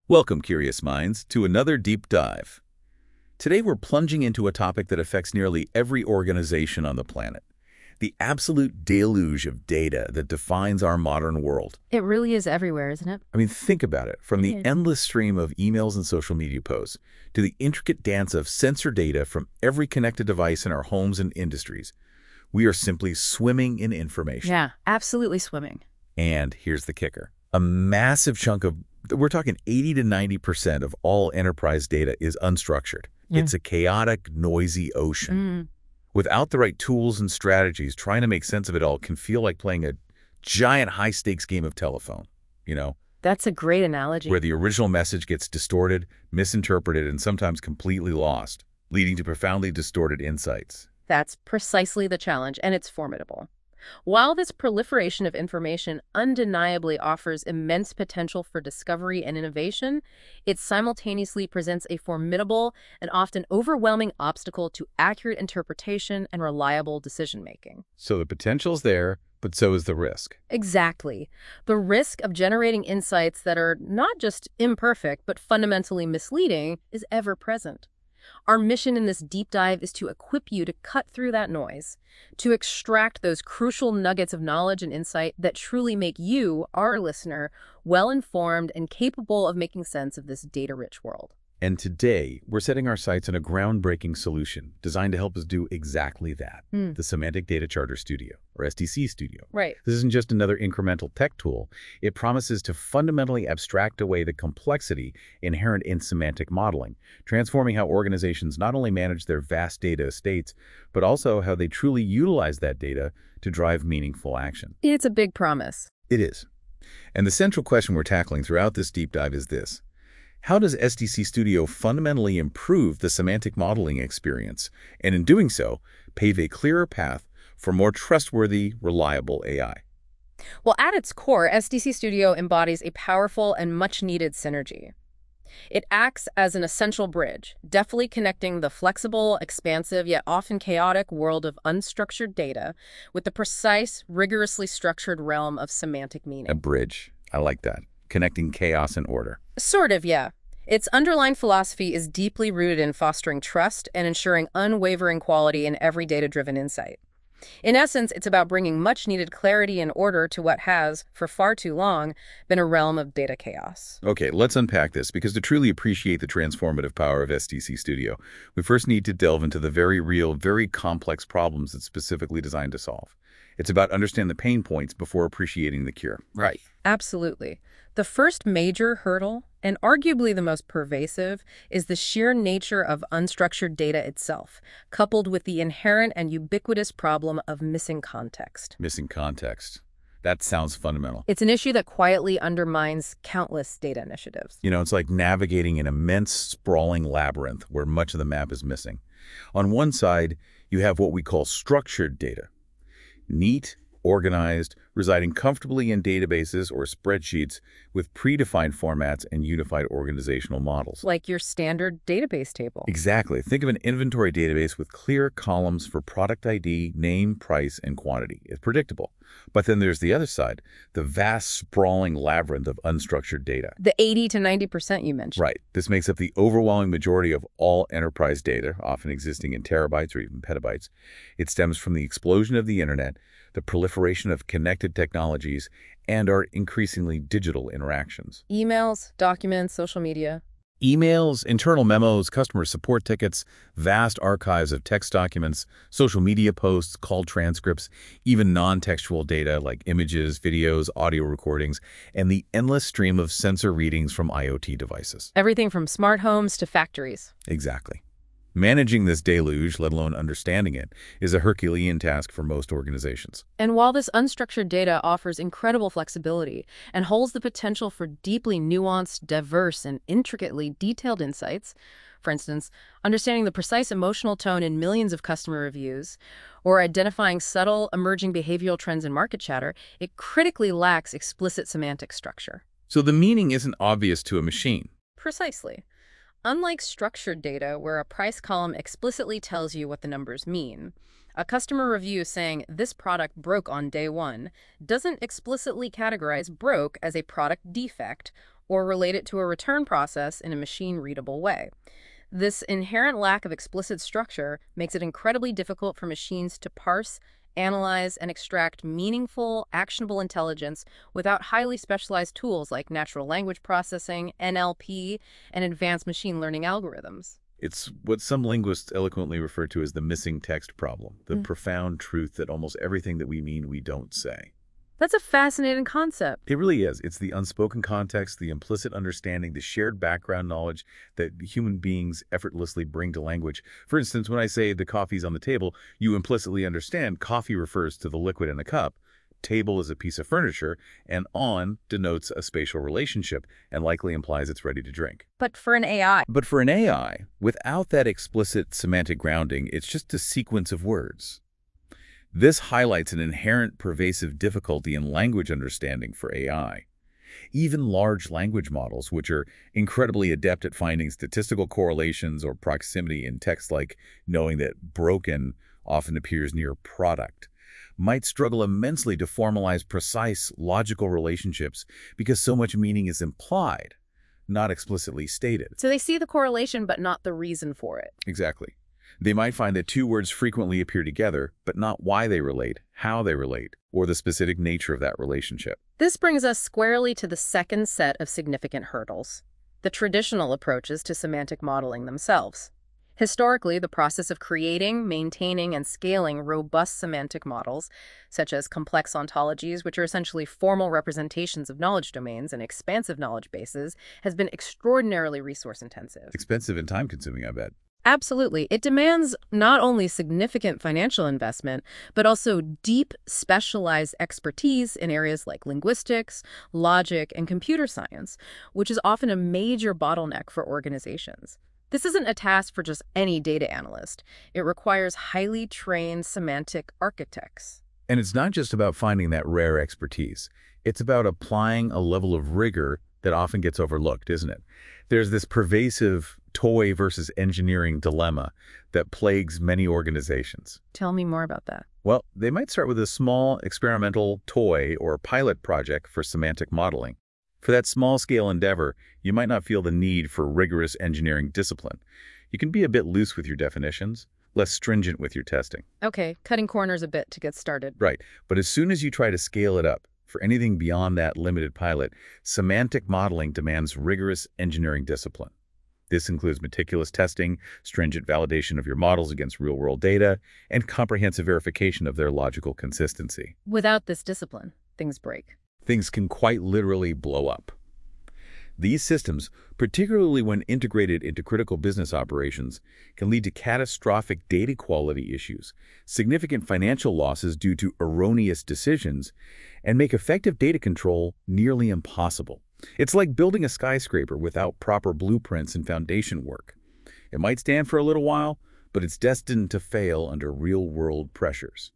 Welcome, curious minds, to another deep dive. Today we're plunging into a topic that affects nearly every organization on the planet. The absolute deluge of data that defines our modern world. It really is everywhere, isn't it? I mean, think about it. From the It is. endless stream of emails and social media posts to the intricate dance of sensor data from every connected device in our homes and industries, we are simply swimming in information. Yeah, absolutely swimming. And here's the kicker. A massive chunk of, we're talking 80 to 90% of all enterprise data is unstructured. Yeah. It's a chaotic, noisy ocean. Without the right tools and strategies, trying to make sense of it all can feel like playing a giant high-stakes game of telephone, That's a great analogy. where the original message gets distorted, misinterpreted, and sometimes completely lost, leading to profoundly distorted insights. That's precisely the challenge, and it's formidable. While this proliferation of information undeniably offers immense potential for discovery and innovation, it simultaneously presents a formidable and often overwhelming obstacle to accurate interpretation and reliable decision-making. So the potential's there, but so is the risk. Exactly. The risk of generating insights that are not just imperfect, but fundamentally misleading is ever present. Our mission in this deep dive is to equip you to cut through that noise, to extract those crucial nuggets of knowledge and insight that truly make you, our listener, well-informed and capable of making sense of this data-rich world. And today, we're setting our sights on a groundbreaking solution designed to help us do exactly that, the Semantic Data Charter Studio, or SDC Studio. Right. This isn't just another incremental tech tool. It promises to fundamentally abstract away the complexity inherent in semantic modeling, transforming how organizations not only manage their vast data estates, but also how they truly utilize that data to drive meaningful action. It's a big promise. It is. And the central question we're tackling throughout this deep dive is this. How does SDC Studio fundamentally improve the semantic modeling experience, and in doing so, pave a clearer path for more trustworthy, reliable AI? Well, at its core, SDC Studio embodies a powerful and much-needed synergy. It acts as an essential bridge, deftly connecting the flexible, expansive, yet often chaotic world of unstructured data with the precise, rigorously structured realm of semantic meaning. A bridge. I like that. Connecting chaos and order. Sort of, yeah. Its underlying philosophy is deeply rooted in fostering trust and ensuring unwavering quality in every data-driven insight. In essence, it's about bringing much-needed clarity and order to what has, for far too long, been a realm of data chaos. Okay, let's unpack this, because to truly appreciate the transformative power of SDC Studio, we first need to delve into the very real, very complex problems it's specifically designed to solve. It's about understanding the pain points before appreciating the cure. Right. Absolutely. The first major hurdle, and arguably the most pervasive, is the sheer nature of unstructured data itself, coupled with the inherent and ubiquitous problem of missing context. Missing context. That sounds fundamental. It's an issue that quietly undermines countless data initiatives. It's like navigating an immense, sprawling labyrinth where much of the map is missing. On one side, you have what we call structured data. Neat, organized, residing comfortably in databases or spreadsheets with predefined formats and unified organizational models. Like your standard database table. Exactly. Think of an inventory database with clear columns for product ID, name, price, and quantity. It's predictable. But then there's the other side, the vast, sprawling labyrinth of unstructured data. The 80 to 90% you mentioned. Right. This makes up the overwhelming majority of all enterprise data, often existing in terabytes or even petabytes. It stems from the explosion of the internet, the proliferation of connected technologies, and our increasingly digital interactions. Emails, documents, social media. Emails, internal memos, customer support tickets, vast archives of text documents, social media posts, call transcripts, even non-textual data like images, videos, audio recordings, and the endless stream of sensor readings from IoT devices. Everything from smart homes to factories. Exactly. Managing this deluge, let alone understanding it, is a Herculean task for most organizations. And while this unstructured data offers incredible flexibility and holds the potential for deeply nuanced, diverse, and intricately detailed insights, for instance, understanding the precise emotional tone in millions of customer reviews, or identifying subtle, emerging behavioral trends in market chatter, it critically lacks explicit semantic structure. So the meaning isn't obvious to a machine. Precisely. Unlike structured data, where a price column explicitly tells you what the numbers mean, A customer review saying this product broke on day one doesn't explicitly categorize broke as a product defect or relate it to a return process in a machine-readable way. This inherent lack of explicit structure makes it incredibly difficult for machines to parse, analyze, and extract meaningful, actionable intelligence without highly specialized tools like natural language processing, NLP, and advanced machine learning algorithms. It's what some linguists eloquently refer to as the missing text problem, the profound truth that almost everything that we mean we don't say. That's a fascinating concept. It really is. It's the unspoken context, the implicit understanding, the shared background knowledge that human beings effortlessly bring to language. For instance, when I say the coffee's on the table, you implicitly understand coffee refers to the liquid in the cup, table is a piece of furniture, and on denotes a spatial relationship and likely implies it's ready to drink. But for an AI, without that explicit semantic grounding, it's just a sequence of words. This highlights an inherent pervasive difficulty in language understanding for AI. Even large language models, which are incredibly adept at finding statistical correlations or proximity in text, like knowing that broken often appears near product, might struggle immensely to formalize precise, logical relationships because so much meaning is implied, not explicitly stated. so they see the correlation but not the reason for it. Exactly. They might find that two words frequently appear together, but not why they relate, how they relate, or the specific nature of that relationship. This brings us squarely to the second set of significant hurdles, the traditional approaches to semantic modeling themselves. Historically, the process of creating, maintaining, and scaling robust semantic models, such as complex ontologies, which are essentially formal representations of knowledge domains and expansive knowledge bases, has been extraordinarily resource-intensive. Expensive and time-consuming, I bet. Absolutely. It demands not only significant financial investment, but also deep, specialized expertise in areas like linguistics, logic, and computer science, which is often a major bottleneck for organizations. This isn't a task for just any data analyst. It requires highly trained semantic architects. And it's not just about finding that rare expertise. It's about applying a level of rigor that often gets overlooked, isn't it? There's this pervasive toy versus engineering dilemma that plagues many organizations. Tell me more about that. Well, they might start with a small experimental toy or pilot project for semantic modeling. For that small-scale endeavor, you might not feel the need for rigorous engineering discipline. You can be a bit loose with your definitions, less stringent with your testing. Okay, cutting corners a bit to get started. Right, but as soon as you try to scale it up, for anything beyond that limited pilot, semantic modeling demands rigorous engineering discipline. This includes meticulous testing, stringent validation of your models against real-world data, and comprehensive verification of their logical consistency. Without this discipline, things break. Things can quite literally blow up. These systems, particularly when integrated into critical business operations, can lead to catastrophic data quality issues, significant financial losses due to erroneous decisions, and make effective data control nearly impossible. It's like building a skyscraper without proper blueprints and foundation work. It might stand for a little while, but it's destined to fail under real-world pressures.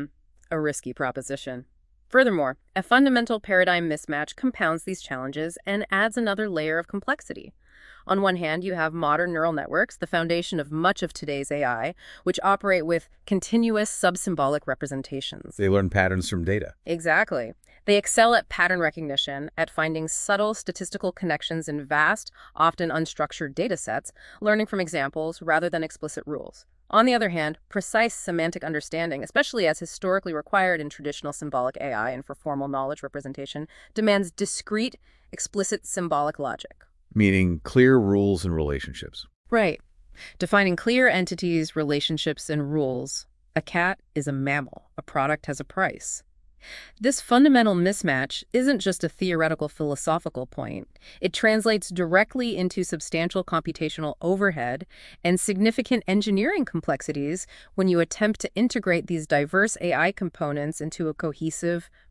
A risky proposition. Furthermore, a fundamental paradigm mismatch compounds these challenges and adds another layer of complexity. On one hand, you have modern neural networks, the foundation of much of today's AI, which operate with continuous subsymbolic representations. They learn patterns from data. Exactly. They excel at pattern recognition, at finding subtle statistical connections in vast, often unstructured data sets, learning from examples rather than explicit rules. On the other hand, precise semantic understanding, especially as historically required in traditional symbolic AI and for formal knowledge representation, demands discrete, explicit symbolic logic. Meaning clear rules and relationships. Right. Defining clear entities, relationships, and rules. A cat is a mammal. A product has a price. This fundamental mismatch isn't just a theoretical philosophical point. It translates directly into substantial computational overhead and significant engineering complexities when you attempt to integrate these diverse AI components into a cohesive,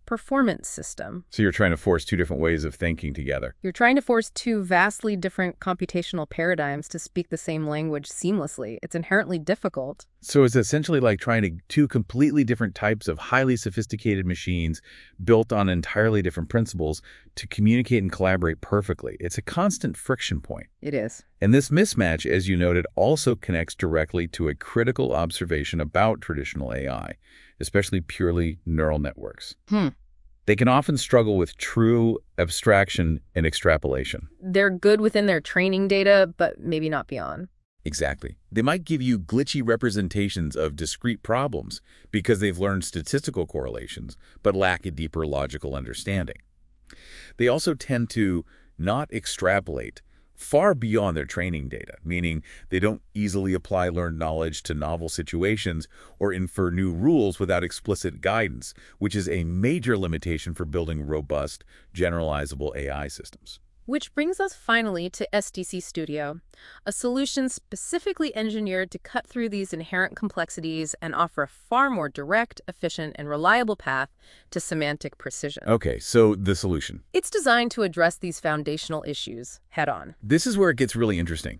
performance system. So you're trying to force two different ways of thinking together. You're trying to force two vastly different computational paradigms to speak the same language seamlessly. It's inherently difficult. So it's essentially like trying to two completely different types of highly sophisticated machines built on entirely different principles to communicate and collaborate perfectly. It's a constant friction point. It is. And this mismatch, as you noted, also connects directly to a critical observation about traditional AI, especially purely neural networks. They can often struggle with true abstraction and extrapolation. They're good within their training data, but maybe not beyond. Exactly. They might give you glitchy representations of discrete problems because they've learned statistical correlations, but lack a deeper logical understanding. They also tend to not extrapolate far beyond their training data, meaning they don't easily apply learned knowledge to novel situations or infer new rules without explicit guidance, which is a major limitation for building robust, generalizable AI systems. Which brings us finally to SDC Studio, a solution specifically engineered to cut through these inherent complexities and offer a far more direct, efficient, and reliable path to semantic precision. Okay, so the solution. It's designed to address these foundational issues head-on. This is where it gets really interesting.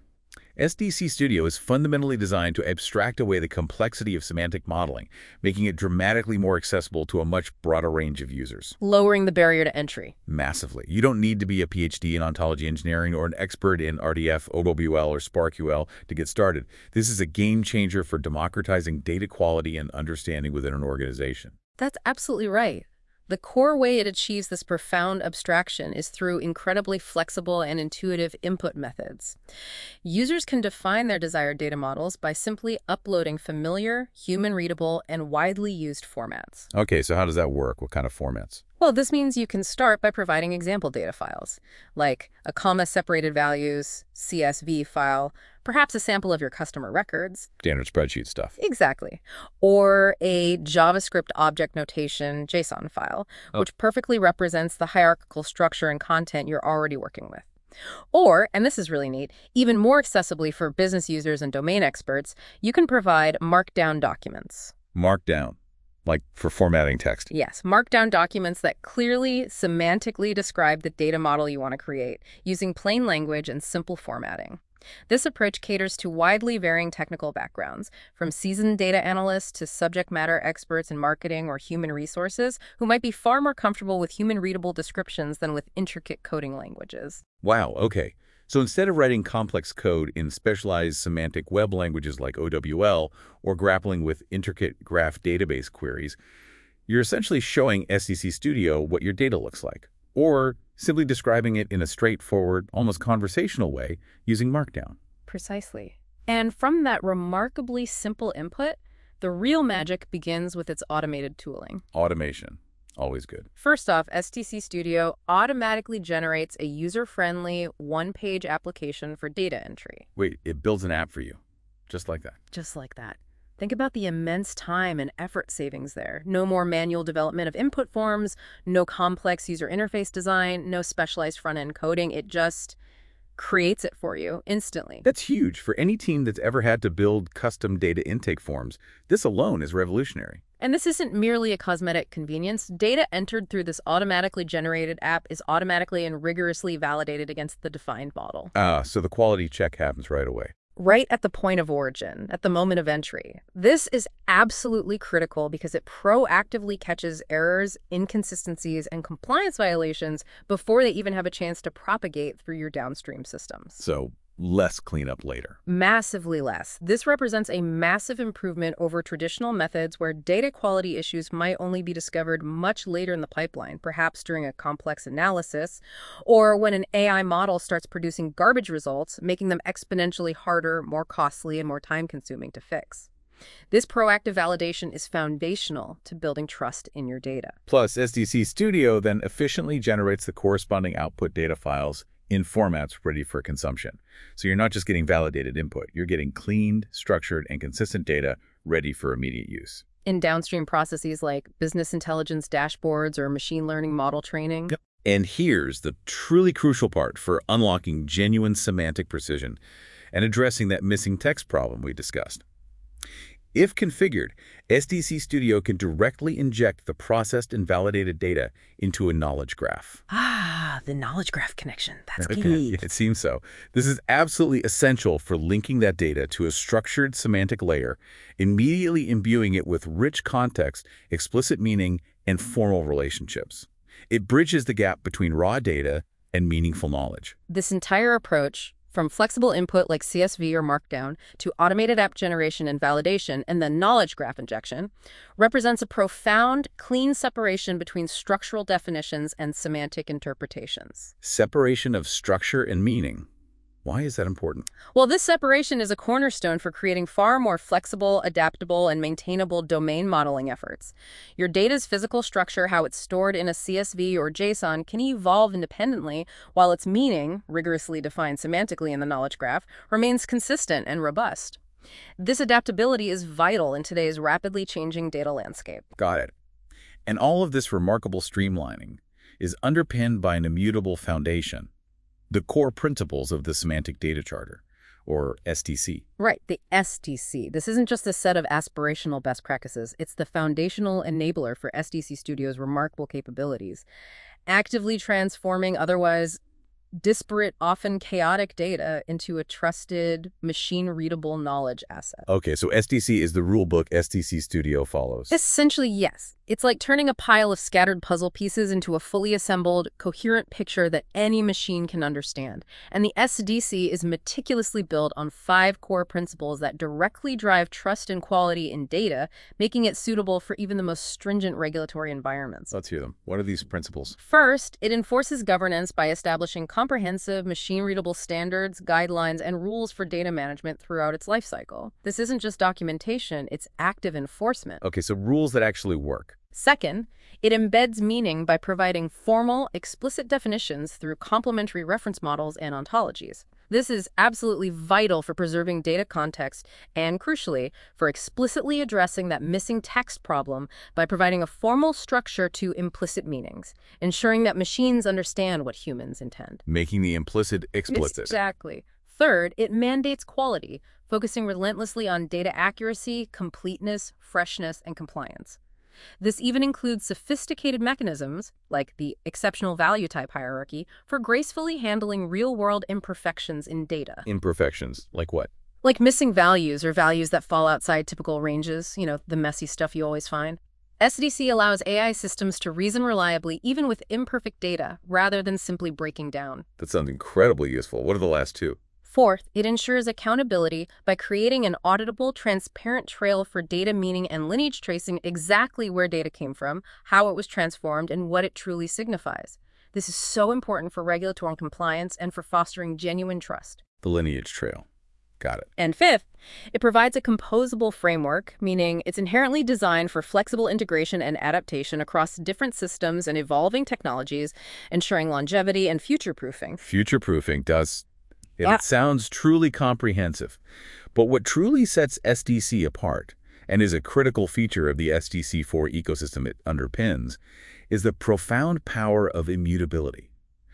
SDC Studio is fundamentally designed to abstract away the complexity of semantic modeling, making it dramatically more accessible to a much broader range of users. Lowering the barrier to entry. Massively. You don't need to be a PhD in ontology engineering or an expert in RDF, OWL, or SparkQL to get started. This is a game changer for democratizing data quality and understanding within an organization. That's absolutely right. The core way it achieves this profound abstraction is through incredibly flexible and intuitive input methods. Users can define their desired data models by simply uploading familiar, human-readable, and widely used formats. Okay, so how does that work? What kind of formats? Well, this means you can start by providing example data files, like a comma-separated values, CSV file, perhaps a sample of your customer records. Standard spreadsheet stuff. Exactly. Or a JavaScript object notation JSON file, which perfectly represents the hierarchical structure and content you're already working with. Or, and this is really neat, even more accessibly for business users and domain experts, you can provide Markdown documents. Markdown. Like for formatting text. Yes, Markdown documents that clearly, semantically describe the data model you want to create, using plain language and simple formatting. This approach caters to widely varying technical backgrounds, from seasoned data analysts to subject matter experts in marketing or human resources who might be far more comfortable with human-readable descriptions than with intricate coding languages. Wow, okay. So instead of writing complex code in specialized semantic web languages like OWL or grappling with intricate graph database queries, you're essentially showing SDC Studio what your data looks like, or simply describing it in a straightforward, almost conversational way using Markdown. Precisely. And from that remarkably simple input, the real magic begins with its automated tooling. Automation. Always good. First off, SDC Studio automatically generates a user-friendly, one-page application for data entry. Wait, it builds an app for you. Just like that. Just like that. Think about the immense time and effort savings there. No more manual development of input forms, no complex user interface design, no specialized front-end coding. It just creates it for you instantly. That's huge. For any team that's ever had to build custom data intake forms, this alone is revolutionary. And this isn't merely a cosmetic convenience. Data entered through this automatically generated app is automatically and rigorously validated against the defined model. So the quality check happens right away. Right at the point of origin, at the moment of entry. This is absolutely critical because it proactively catches errors, inconsistencies, and compliance violations before they even have a chance to propagate through your downstream systems. So less cleanup later. Massively less. This represents a massive improvement over traditional methods where data quality issues might only be discovered much later in the pipeline, perhaps during a complex analysis, or when an AI model starts producing garbage results, making them exponentially harder, more costly, and more time-consuming to fix. This proactive validation is foundational to building trust in your data. Plus, SDC Studio then efficiently generates the corresponding output data files in formats ready for consumption. So you're not just getting validated input, you're getting cleaned, structured, and consistent data ready for immediate use. In downstream processes like business intelligence dashboards or machine learning model training. Yep. And here's the truly crucial part for unlocking genuine semantic precision and addressing that missing text problem we discussed. If configured, SDC Studio can directly inject the processed and validated data into a knowledge graph. Ah, the knowledge graph connection. That's Okay, key. it seems so. This is absolutely essential for linking that data to a structured semantic layer, immediately imbuing it with rich context, explicit meaning, and formal relationships. It bridges the gap between raw data and meaningful knowledge. This entire approach, from flexible input like CSV or Markdown to automated app generation and validation and then knowledge graph injection, represents a profound, clean separation between structural definitions and semantic interpretations. Separation of structure and meaning. Why is that important? Well, this separation is a cornerstone for creating far more flexible, adaptable, and maintainable domain modeling efforts. Your data's physical structure, how it's stored in a CSV or JSON, can evolve independently, while its meaning, rigorously defined semantically in the knowledge graph, remains consistent and robust. This adaptability is vital in today's rapidly changing data landscape. Got it. And all of this remarkable streamlining is underpinned by an immutable foundation, the core principles of the Semantic Data Charter, or SDC. Right, the SDC. This isn't just a set of aspirational best practices. It's the foundational enabler for SDC Studio's remarkable capabilities, actively transforming otherwise disparate, often chaotic data into a trusted, machine-readable knowledge asset. Okay, so SDC is the rulebook SDC Studio follows. Essentially, yes. It's like turning a pile of scattered puzzle pieces into a fully assembled, coherent picture that any machine can understand. And the SDC is meticulously built on 5 core principles that directly drive trust and quality in data, making it suitable for even the most stringent regulatory environments. Let's hear them. What are these principles? First, it enforces governance by establishing comprehensive, machine-readable standards, guidelines, and rules for data management throughout its lifecycle. This isn't just documentation, it's active enforcement. Okay, so rules that actually work. Second, it embeds meaning by providing formal, explicit definitions through complementary reference models and ontologies. This is absolutely vital for preserving data context and, crucially, for explicitly addressing that missing text problem by providing a formal structure to implicit meanings, ensuring that machines understand what humans intend. Making the implicit explicit. Exactly. Third, it mandates quality, focusing relentlessly on data accuracy, completeness, freshness, and compliance. This even includes sophisticated mechanisms, like the exceptional value type hierarchy, for gracefully handling real-world imperfections in data. Imperfections, like what? Like missing values or values that fall outside typical ranges, the messy stuff you always find. SDC allows AI systems to reason reliably even with imperfect data, rather than simply breaking down. That sounds incredibly useful. What are the last two? Fourth, it ensures accountability by creating an auditable, transparent trail for data meaning and lineage tracing exactly where data came from, how it was transformed, and what it truly signifies. This is so important for regulatory compliance and for fostering genuine trust. The lineage trail. Got it. And fifth, it provides a composable framework, meaning it's inherently designed for flexible integration and adaptation across different systems and evolving technologies, ensuring longevity and future-proofing. Future-proofing does... Yeah. It sounds truly comprehensive. But what truly sets SDC apart, and is a critical feature of the SDC4 ecosystem it underpins, is the profound power of immutability.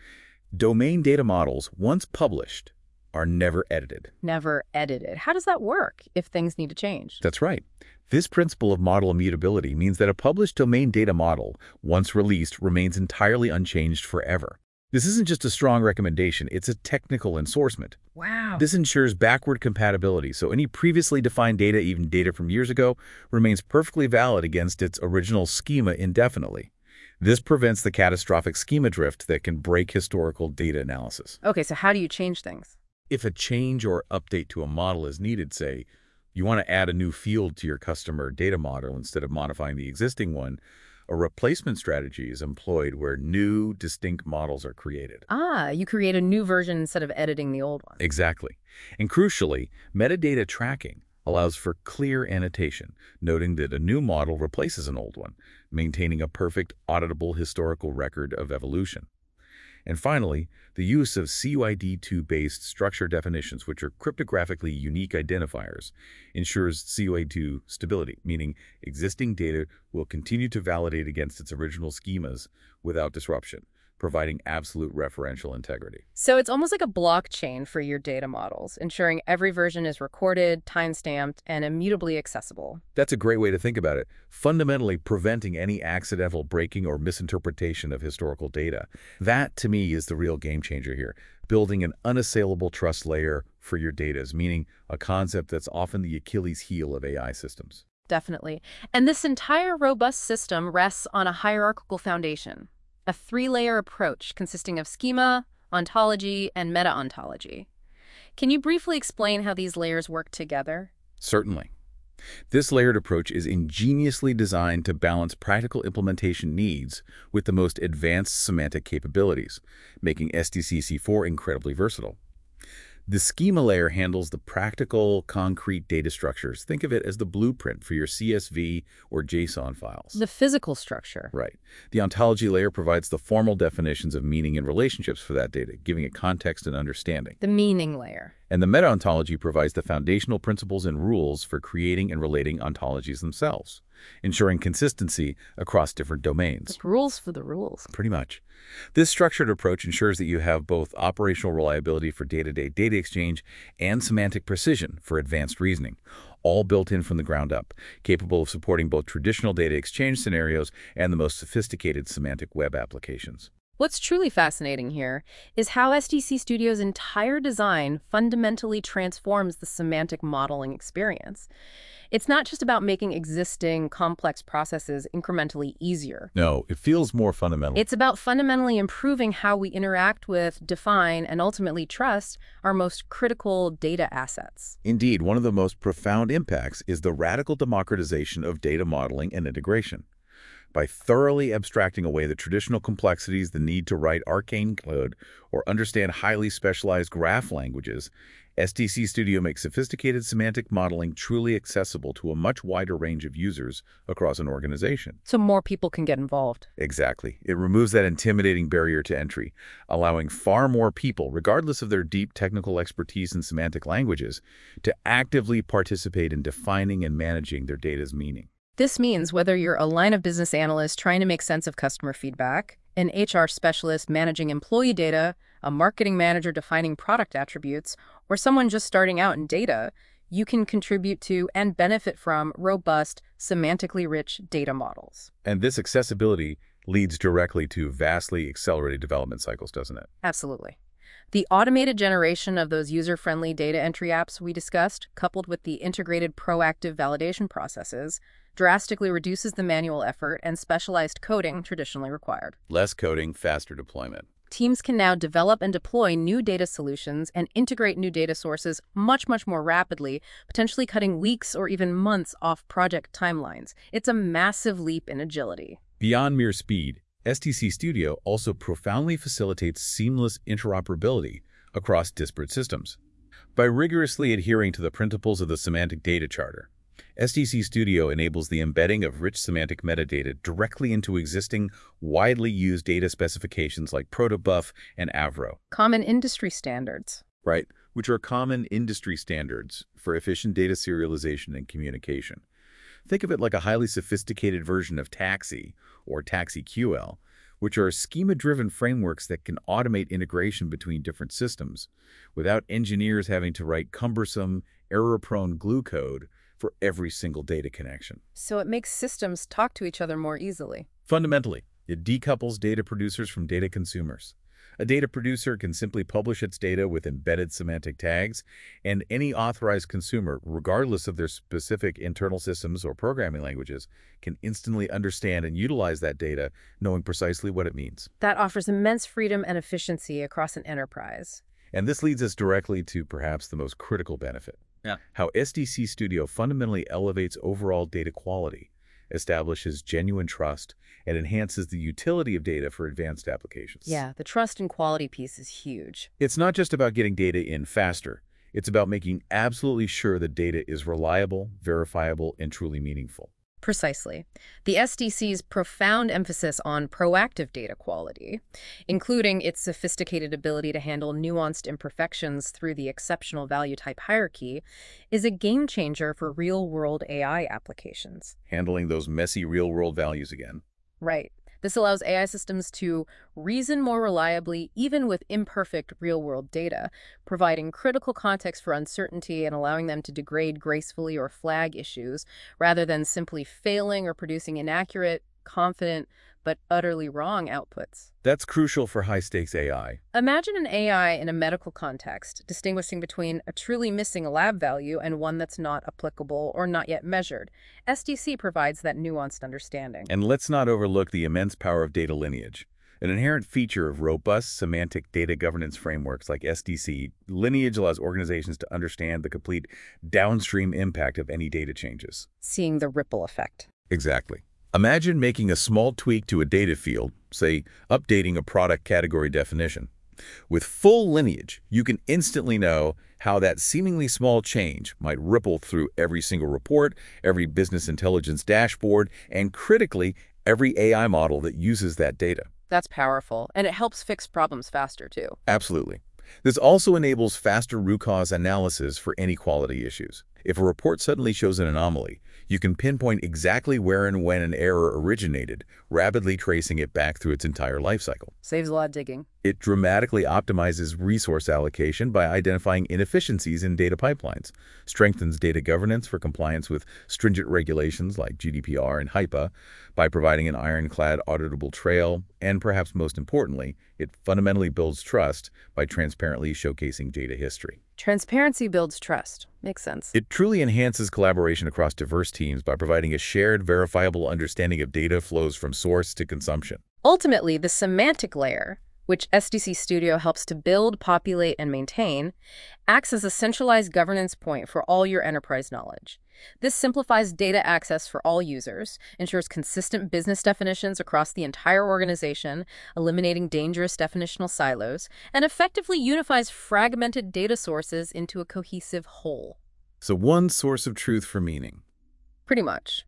Domain data models, once published, are never edited. Never edited. How does that work if things need to change? That's right. This principle of model immutability means that a published domain data model, once released, remains entirely unchanged forever. This isn't just a strong recommendation, it's a technical endorsement. Wow. This ensures backward compatibility, so any previously defined data, even data from years ago, remains perfectly valid against its original schema indefinitely. This prevents the catastrophic schema drift that can break historical data analysis. Okay, so how do you change things? If a change or update to a model is needed, say, you want to add a new field to your customer data model instead of modifying the existing one, a replacement strategy is employed where new, distinct models are created. Ah, you create a new version instead of editing the old one. Exactly. And crucially, metadata tracking allows for clear annotation, noting that a new model replaces an old one, maintaining a perfect, auditable historical record of evolution. And finally, the use of CUID2-based structure definitions, which are cryptographically unique identifiers, ensures CUID2 stability, meaning existing data will continue to validate against its original schemas without disruption, providing absolute referential integrity. So it's almost like a blockchain for your data models, ensuring every version is recorded, time-stamped, and immutably accessible. That's a great way to think about it, fundamentally preventing any accidental breaking or misinterpretation of historical data. That, to me, is the real game changer here, building an unassailable trust layer for your data, meaning a concept that's often the Achilles heel of AI systems. Definitely. And this entire robust system rests on a hierarchical foundation, a three-layer approach consisting of schema, ontology, and meta-ontology. Can you briefly explain how these layers work together? Certainly. This layered approach is ingeniously designed to balance practical implementation needs with the most advanced semantic capabilities, making SDCC4 incredibly versatile. The schema layer handles the practical, concrete data structures. Think of it as the blueprint for your CSV or JSON files. The physical structure. Right. The ontology layer provides the formal definitions of meaning and relationships for that data, giving it context and understanding. The meaning layer. And the meta-ontology provides the foundational principles and rules for creating and relating ontologies themselves, ensuring consistency across different domains. Like rules for the rules. Pretty much. This structured approach ensures that you have both operational reliability for day-to-day data exchange and semantic precision for advanced reasoning, all built in from the ground up, capable of supporting both traditional data exchange scenarios and the most sophisticated semantic web applications. What's truly fascinating here is how SDC Studio's entire design fundamentally transforms the semantic modeling experience. It's not just about making existing complex processes incrementally easier. No, it feels more fundamental. It's about fundamentally improving how we interact with, define, and ultimately trust our most critical data assets. Indeed, one of the most profound impacts is the radical democratization of data modeling and integration. By thoroughly abstracting away the traditional complexities, the need to write arcane code or understand highly specialized graph languages, SDC Studio makes sophisticated semantic modeling truly accessible to a much wider range of users across an organization. So more people can get involved. Exactly. It removes that intimidating barrier to entry, allowing far more people, regardless of their deep technical expertise in semantic languages, to actively participate in defining and managing their data's meaning. This means whether you're a line of business analyst trying to make sense of customer feedback, an HR specialist managing employee data, a marketing manager defining product attributes, or someone just starting out in data, you can contribute to and benefit from robust, semantically rich data models. And this accessibility leads directly to vastly accelerated development cycles, doesn't it? Absolutely. The automated generation of those user-friendly data entry apps we discussed, coupled with the integrated proactive validation processes, drastically reduces the manual effort and specialized coding traditionally required. Less coding, faster deployment. Teams can now develop and deploy new data solutions and integrate new data sources much more rapidly, potentially cutting weeks or even months off project timelines. It's a massive leap in agility. Beyond mere speed, SDC Studio also profoundly facilitates seamless interoperability across disparate systems. By rigorously adhering to the principles of the Semantic Data Charter, SDC Studio enables the embedding of rich semantic metadata directly into existing, widely used data specifications like Protobuf and Avro. Common industry standards. Right, which are common industry standards for efficient data serialization and communication. Think of it like a highly sophisticated version of TAXII or TaxiQL, which are schema-driven frameworks that can automate integration between different systems without engineers having to write cumbersome, error-prone glue code for every single data connection. So it makes systems talk to each other more easily. Fundamentally, it decouples data producers from data consumers. A data producer can simply publish its data with embedded semantic tags, and any authorized consumer, regardless of their specific internal systems or programming languages, can instantly understand and utilize that data, knowing precisely what it means. That offers immense freedom and efficiency across an enterprise. And this leads us directly to perhaps the most critical benefit. How SDC Studio fundamentally elevates overall data quality, establishes genuine trust, and enhances the utility of data for advanced applications. Yeah, the trust and quality piece is huge. It's not just about getting data in faster. It's about making absolutely sure that data is reliable, verifiable, and truly meaningful. Precisely. The SDC's profound emphasis on proactive data quality, including its sophisticated ability to handle nuanced imperfections through the exceptional value type hierarchy, is a game changer for real-world AI applications. Handling those messy real-world values again. Right. This allows AI systems to reason more reliably, even with imperfect real-world data, providing critical context for uncertainty and allowing them to degrade gracefully or flag issues, rather than simply failing or producing inaccurate, confident, but utterly wrong outputs. That's crucial for high-stakes AI. Imagine an AI in a medical context, distinguishing between a truly missing lab value and one that's not applicable or not yet measured. SDC provides that nuanced understanding. And let's not overlook the immense power of data lineage. An inherent feature of robust semantic data governance frameworks like SDC, lineage allows organizations to understand the complete downstream impact of any data changes. Seeing the ripple effect. Exactly. Imagine making a small tweak to a data field, say updating a product category definition. With full lineage, you can instantly know how that seemingly small change might ripple through every single report, every business intelligence dashboard, and critically, every AI model that uses that data. That's powerful, and it helps fix problems faster, too. Absolutely. This also enables faster root cause analysis for inequality issues. If a report suddenly shows an anomaly, you can pinpoint exactly where and when an error originated, rapidly tracing it back through its entire lifecycle. Saves a lot of digging. It dramatically optimizes resource allocation by identifying inefficiencies in data pipelines, strengthens data governance for compliance with stringent regulations like GDPR and HIPAA by providing an ironclad auditable trail, and perhaps most importantly, it fundamentally builds trust by transparently showcasing data history. Transparency builds trust. Makes sense. It truly enhances collaboration across diverse teams by providing a shared, verifiable understanding of data flows from source to consumption. Ultimately, the semantic layer, which SDC Studio helps to build, populate, and maintain, acts as a centralized governance point for all your enterprise knowledge. This simplifies data access for all users, ensures consistent business definitions across the entire organization, eliminating dangerous definitional silos, and effectively unifies fragmented data sources into a cohesive whole. So one source of truth for meaning. Pretty much.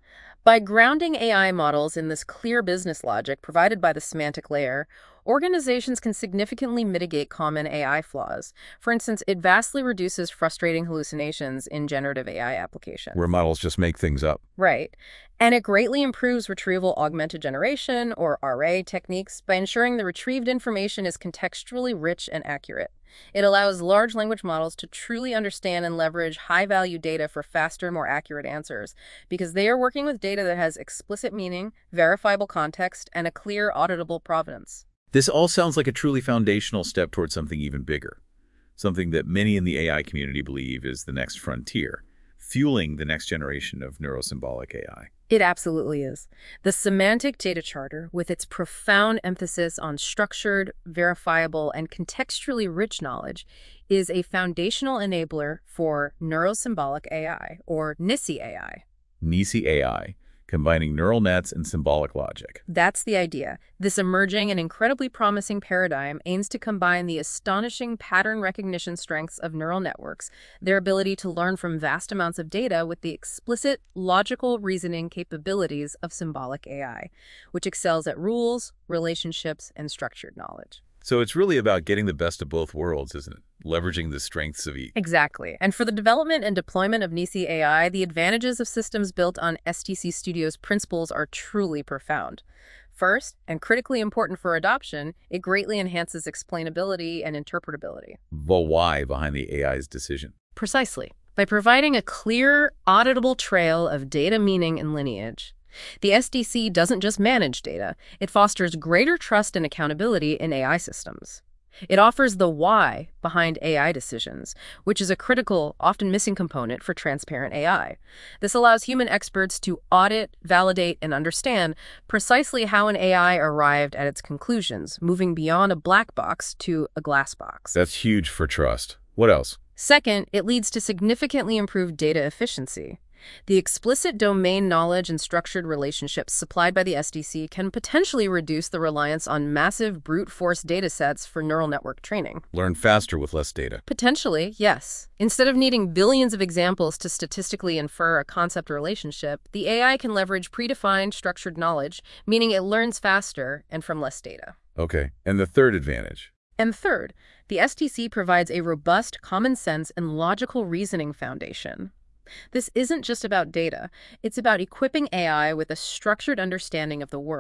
By grounding AI models in this clear business logic provided by the semantic layer, organizations can significantly mitigate common AI flaws. For instance, it vastly reduces frustrating hallucinations in generative AI applications. Where models just make things up. Right. And it greatly improves retrieval augmented generation, or RA, techniques by ensuring the retrieved information is contextually rich and accurate. It allows large language models to truly understand and leverage high-value data for faster, more accurate answers, because they are working with data that has explicit meaning, verifiable context, and a clear, auditable provenance. This all sounds like a truly foundational step towards something even bigger, something that many in the AI community believe is the next frontier, fueling the next generation of neurosymbolic AI. It absolutely is. The Semantic Data Charter, with its profound emphasis on structured, verifiable, and contextually rich knowledge, is a foundational enabler for neurosymbolic AI, or NISI AI. NISI AI, combining neural nets and symbolic logic. That's the idea. This emerging and incredibly promising paradigm aims to combine the astonishing pattern recognition strengths of neural networks, their ability to learn from vast amounts of data, with the explicit, logical reasoning capabilities of symbolic AI, which excels at rules, relationships, and structured knowledge. So it's really about getting the best of both worlds, isn't it? Leveraging the strengths of each. Exactly. And for the development and deployment of NISI AI, the advantages of systems built on SDC Studio's principles are truly profound. First, and critically important for adoption, it greatly enhances explainability and interpretability. The why behind the AI's decision. Precisely. By providing a clear, auditable trail of data meaning and lineage, the SDC doesn't just manage data, it fosters greater trust and accountability in AI systems. It offers the why behind AI decisions, which is a critical, often missing component for transparent AI. This allows human experts to audit, validate, and understand precisely how an AI arrived at its conclusions, moving beyond a black box to a glass box. That's huge for trust. What else? Second, it leads to significantly improved data efficiency. The explicit domain knowledge and structured relationships supplied by the SDC can potentially reduce the reliance on massive brute force data sets for neural network training. Learn faster with less data. Potentially, yes. Instead of needing billions of examples to statistically infer a concept relationship, the AI can leverage predefined structured knowledge, meaning it learns faster and from less data. Okay, and the third advantage? And third, the SDC provides a robust common sense and logical reasoning foundation. This isn't just about data. It's about equipping AI with a structured understanding of the world.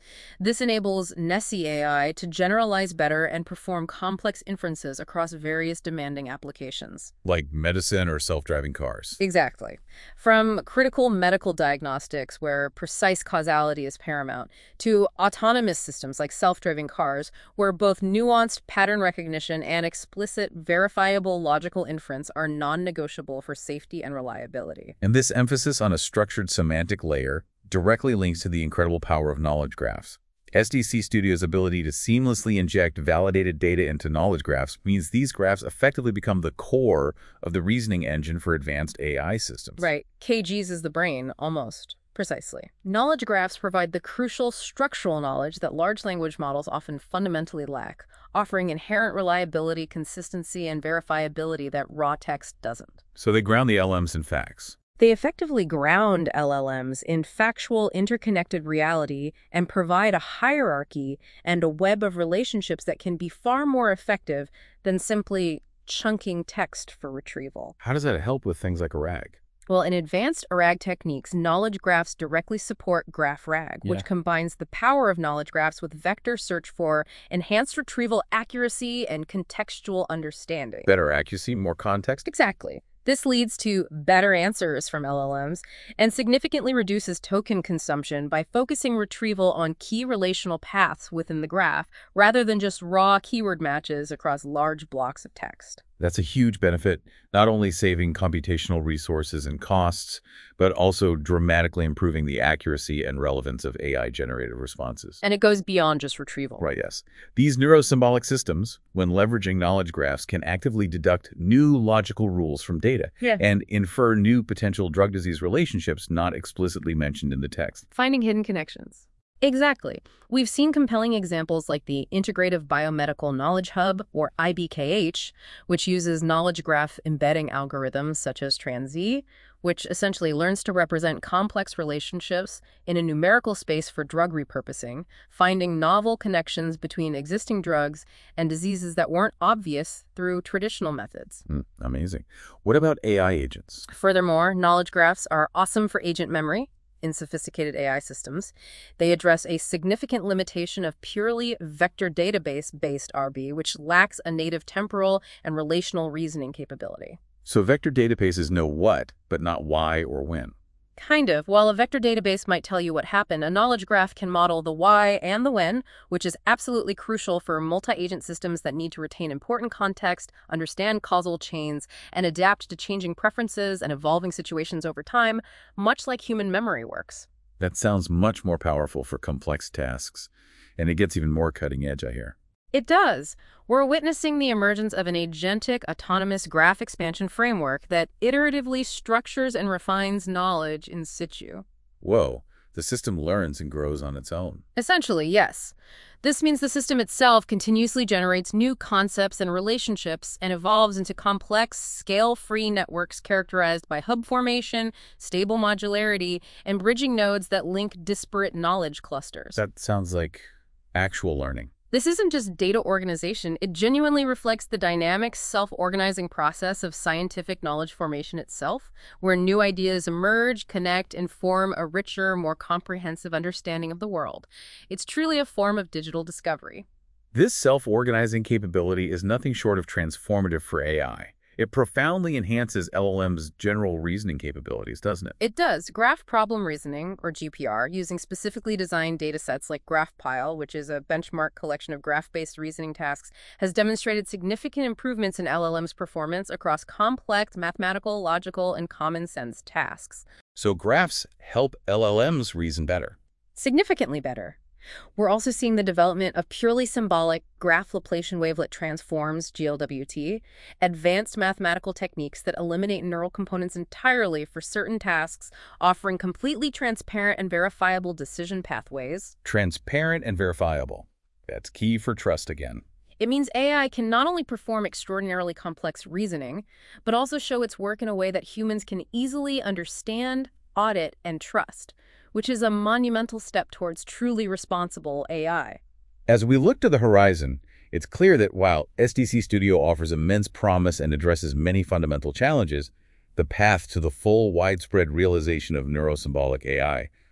This enables Nessie AI to generalize better and perform complex inferences across various demanding applications. Like medicine or self-driving cars. Exactly. From critical medical diagnostics, where precise causality is paramount, to autonomous systems like self-driving cars, where both nuanced pattern recognition and explicit, verifiable logical inference are non-negotiable for safety and reliability. And this emphasis on a structured semantic layer directly links to the incredible power of knowledge graphs. SDC Studio's ability to seamlessly inject validated data into knowledge graphs means these graphs effectively become the core of the reasoning engine for advanced AI systems. Right. KG's is the brain, almost. Precisely. Knowledge graphs provide the crucial structural knowledge that large language models often fundamentally lack, offering inherent reliability, consistency, and verifiability that raw text doesn't. So they ground the LMs in facts. They effectively ground LLMs in factual, interconnected reality and provide a hierarchy and a web of relationships that can be far more effective than simply chunking text for retrieval. How does that help with things like RAG? Well, in advanced RAG techniques, knowledge graphs directly support GraphRag, which combines the power of knowledge graphs with vector search for enhanced retrieval accuracy and contextual understanding. Better accuracy, more context? Exactly. This leads to better answers from LLMs and significantly reduces token consumption by focusing retrieval on key relational paths within the graph rather than just raw keyword matches across large blocks of text. That's a huge benefit, not only saving computational resources and costs, but also dramatically improving the accuracy and relevance of AI-generated responses. And it goes beyond just retrieval. Right, yes. These neurosymbolic systems, when leveraging knowledge graphs, can actively deduct new logical rules from data and infer new potential drug disease relationships not explicitly mentioned in the text. Finding hidden connections. Exactly. We've seen compelling examples like the Integrative Biomedical Knowledge Hub, or IBKH, which uses knowledge graph embedding algorithms such as TransZ, which essentially learns to represent complex relationships in a numerical space for drug repurposing, finding novel connections between existing drugs and diseases that weren't obvious through traditional methods. Amazing. What about AI agents? Furthermore, knowledge graphs are awesome for agent memory in sophisticated AI systems. They address a significant limitation of purely vector database-based RB, which lacks a native temporal and relational reasoning capability. So vector databases know what, but not why or when. Kind of. While a vector database might tell you what happened, a knowledge graph can model the why and the when, which is absolutely crucial for multi-agent systems that need to retain important context, understand causal chains, and adapt to changing preferences and evolving situations over time, much like human memory works. That sounds much more powerful for complex tasks, and it gets even more cutting edge, I hear. It does. We're witnessing the emergence of an agentic, autonomous graph expansion framework that iteratively structures and refines knowledge in situ. Whoa, the system learns and grows on its own. Essentially, yes. This means the system itself continuously generates new concepts and relationships and evolves into complex, scale-free networks characterized by hub formation, stable modularity, and bridging nodes that link disparate knowledge clusters. That sounds like actual learning. This isn't just data organization, it genuinely reflects the dynamic, self-organizing process of scientific knowledge formation itself, where new ideas emerge, connect, and form a richer, more comprehensive understanding of the world. It's truly a form of digital discovery. This self-organizing capability is nothing short of transformative for AI. It profoundly enhances LLM's general reasoning capabilities, doesn't it? It does. Graph problem reasoning, or GPR, using specifically designed datasets like GraphPile, which is a benchmark collection of graph-based reasoning tasks, has demonstrated significant improvements in LLM's performance across complex mathematical, logical, and common sense tasks. So graphs help LLMs reason better. Significantly better. We're also seeing the development of purely symbolic graph Laplacian wavelet transforms, GLWT, advanced mathematical techniques that eliminate neural components entirely for certain tasks, offering completely transparent and verifiable decision pathways. Transparent and verifiable. That's key for trust again. It means AI can not only perform extraordinarily complex reasoning, but also show its work in a way that humans can easily understand, audit, and trust, which is a monumental step towards truly responsible AI. As we look to the horizon, it's clear that while SDC Studio offers immense promise and addresses many fundamental challenges, the path to the full widespread realization of neurosymbolic AI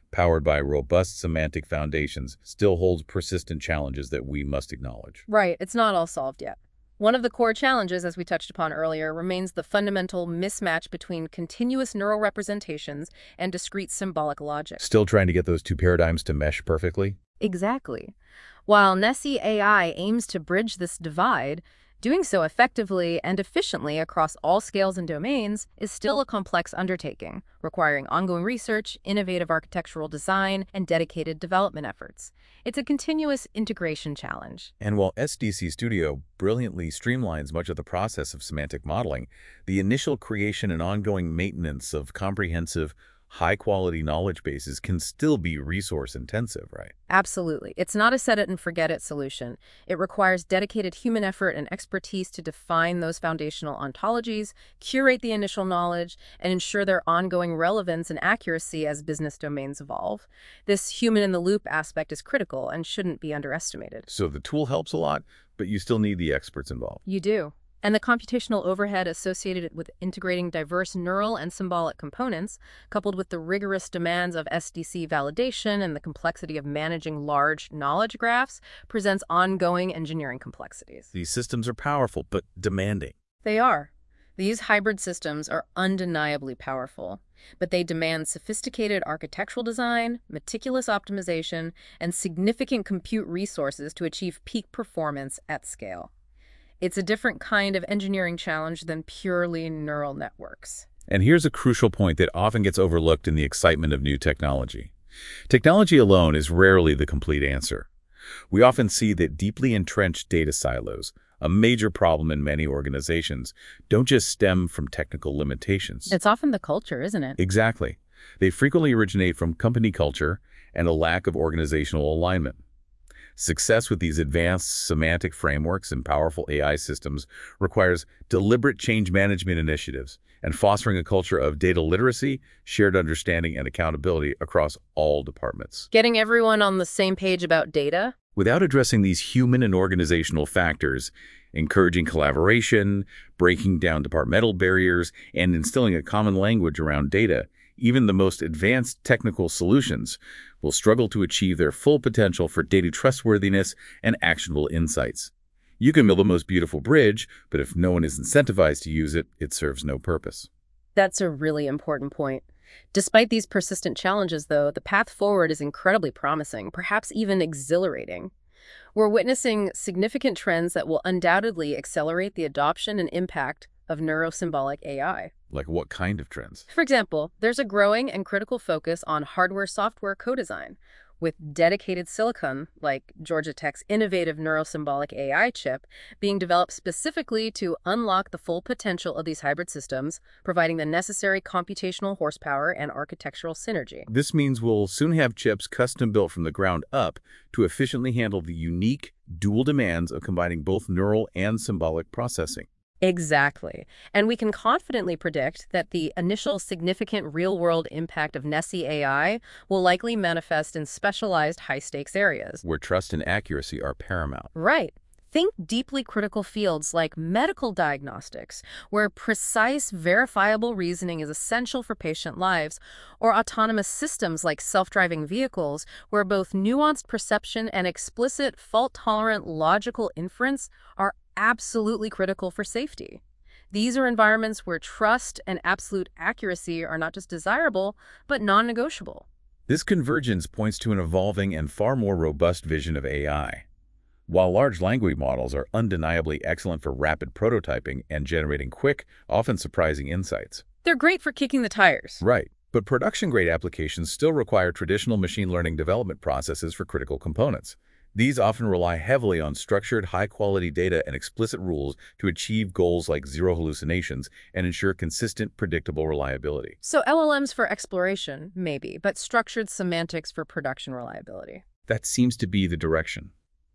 powered by robust semantic foundations, still holds persistent challenges that we must acknowledge. Right, it's not all solved yet. One of the core challenges, as we touched upon earlier, remains the fundamental mismatch between continuous neural representations and discrete symbolic logic. Still trying to get those two paradigms to mesh perfectly? Exactly. While Nessie AI aims to bridge this divide, doing so effectively and efficiently across all scales and domains is still a complex undertaking, requiring ongoing research, innovative architectural design, and dedicated development efforts. It's a continuous integration challenge. And while SDC Studio brilliantly streamlines much of the process of semantic modeling, the initial creation and ongoing maintenance of comprehensive, high-quality knowledge bases can still be resource-intensive, right? Absolutely. It's not a set-it-and-forget-it solution. It requires dedicated human effort and expertise to define those foundational ontologies, curate the initial knowledge, and ensure their ongoing relevance and accuracy as business domains evolve. This human-in-the-loop aspect is critical and shouldn't be underestimated. So the tool helps a lot, but you still need the experts involved. You do. And the computational overhead associated with integrating diverse neural and symbolic components, coupled with the rigorous demands of SDC validation and the complexity of managing large knowledge graphs, presents ongoing engineering complexities. These systems are powerful, but demanding. They are. These hybrid systems are undeniably powerful, but they demand sophisticated architectural design, meticulous optimization, and significant compute resources to achieve peak performance at scale. It's a different kind of engineering challenge than purely neural networks. And here's a crucial point that often gets overlooked in the excitement of new technology. Technology alone is rarely the complete answer. We often see that deeply entrenched data silos, a major problem in many organizations, don't just stem from technical limitations. It's often the culture, isn't it? Exactly. They frequently originate from company culture and a lack of organizational alignment. Success with these advanced semantic frameworks and powerful AI systems requires deliberate change management initiatives and fostering a culture of data literacy, shared understanding, and accountability across all departments. Getting everyone on the same page about data? Without addressing these human and organizational factors, encouraging collaboration, breaking down departmental barriers, and instilling a common language around data, even the most advanced technical solutions will struggle to achieve their full potential for data trustworthiness and actionable insights. You can build the most beautiful bridge, but if no one is incentivized to use it, it serves no purpose. That's a really important point. Despite these persistent challenges, though, the path forward is incredibly promising, perhaps even exhilarating. We're witnessing significant trends that will undoubtedly accelerate the adoption and impact of neurosymbolic AI. Like what kind of trends? For example, there's a growing and critical focus on hardware-software co-design, with dedicated silicon, like Georgia Tech's innovative neurosymbolic AI chip, being developed specifically to unlock the full potential of these hybrid systems, providing the necessary computational horsepower and architectural synergy. This means we'll soon have chips custom-built from the ground up to efficiently handle the unique, dual demands of combining both neural and symbolic processing. Exactly. And we can confidently predict that the initial significant real-world impact of Nessie AI will likely manifest in specialized high-stakes areas. Where trust and accuracy are paramount. Right. Think deeply critical fields like medical diagnostics, where precise, verifiable reasoning is essential for patient lives, or autonomous systems like self-driving vehicles, where both nuanced perception and explicit, fault-tolerant logical inference are absolutely critical for safety. These are environments where trust and absolute accuracy are not just desirable, but non-negotiable. This convergence points to an evolving and far more robust vision of AI. While large language models are undeniably excellent for rapid prototyping and generating quick, often surprising insights. They're great for kicking the tires. Right. But production-grade applications still require traditional machine learning development processes for critical components. These often rely heavily on structured, high-quality data and explicit rules to achieve goals like zero hallucinations and ensure consistent, predictable reliability. So LLMs for exploration, maybe, but structured semantics for production reliability. That seems to be the direction.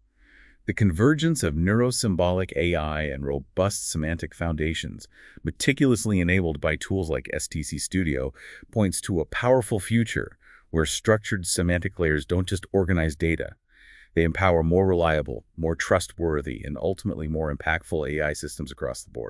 The convergence of neurosymbolic AI and robust semantic foundations, meticulously enabled by tools like SDC Studio, points to a powerful future where structured semantic layers don't just organize data. They empower more reliable, more trustworthy, and ultimately more impactful AI systems across the board.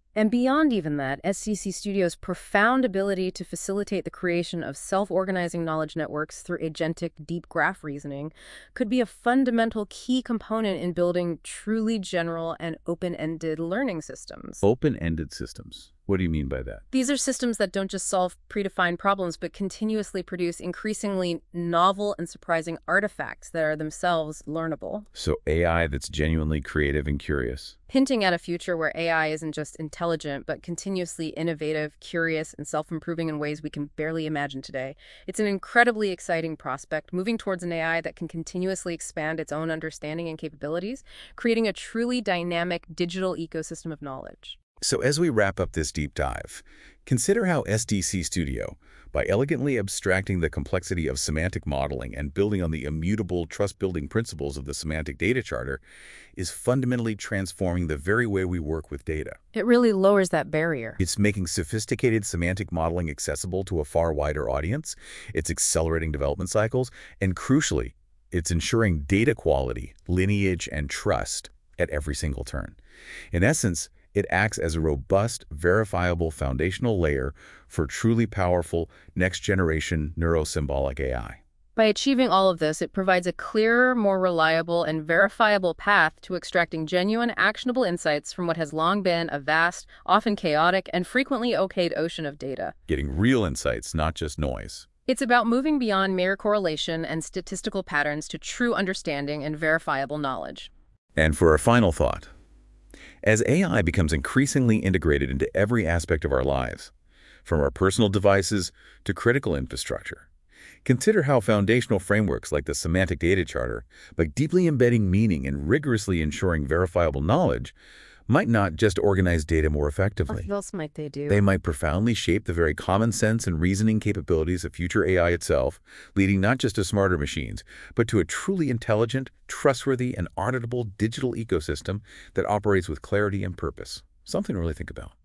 And beyond even that, SCC Studio's profound ability to facilitate the creation of self-organizing knowledge networks through agentic deep graph reasoning could be a fundamental key component in building truly general and open-ended learning systems. Open-ended systems. What do you mean by that? These are systems that don't just solve predefined problems, but continuously produce increasingly novel and surprising artifacts that are themselves learnable. So AI that's genuinely creative and curious. Hinting at a future where AI isn't just intelligent, but continuously innovative, curious, and self-improving in ways we can barely imagine today. It's an incredibly exciting prospect, moving towards an AI that can continuously expand its own understanding and capabilities, creating a truly dynamic digital ecosystem of knowledge. So as we wrap up this deep dive, consider how SDC Studio, by elegantly abstracting the complexity of semantic modeling and building on the immutable trust-building principles of the Semantic Data Charter, is fundamentally transforming the very way we work with data. It really lowers that barrier. It's making sophisticated semantic modeling accessible to a far wider audience, it's accelerating development cycles, and crucially, it's ensuring data quality, lineage, and trust at every single turn. In essence, it acts as a robust, verifiable foundational layer for truly powerful, next-generation neurosymbolic AI. By achieving all of this, it provides a clearer, more reliable, and verifiable path to extracting genuine, actionable insights from what has long been a vast, often chaotic, and frequently okayed ocean of data. Getting real insights, not just noise. It's about moving beyond mere correlation and statistical patterns to true understanding and verifiable knowledge. And for our final thought, as AI becomes increasingly integrated into every aspect of our lives, from our personal devices to critical infrastructure, consider how foundational frameworks like the Semantic Data Charter, by deeply embedding meaning and rigorously ensuring verifiable knowledge, might not just organize data more effectively. What else might they do? They might profoundly shape the very common sense and reasoning capabilities of future AI itself, leading not just to smarter machines, but to a truly intelligent, trustworthy, and auditable digital ecosystem that operates with clarity and purpose. Something to really think about.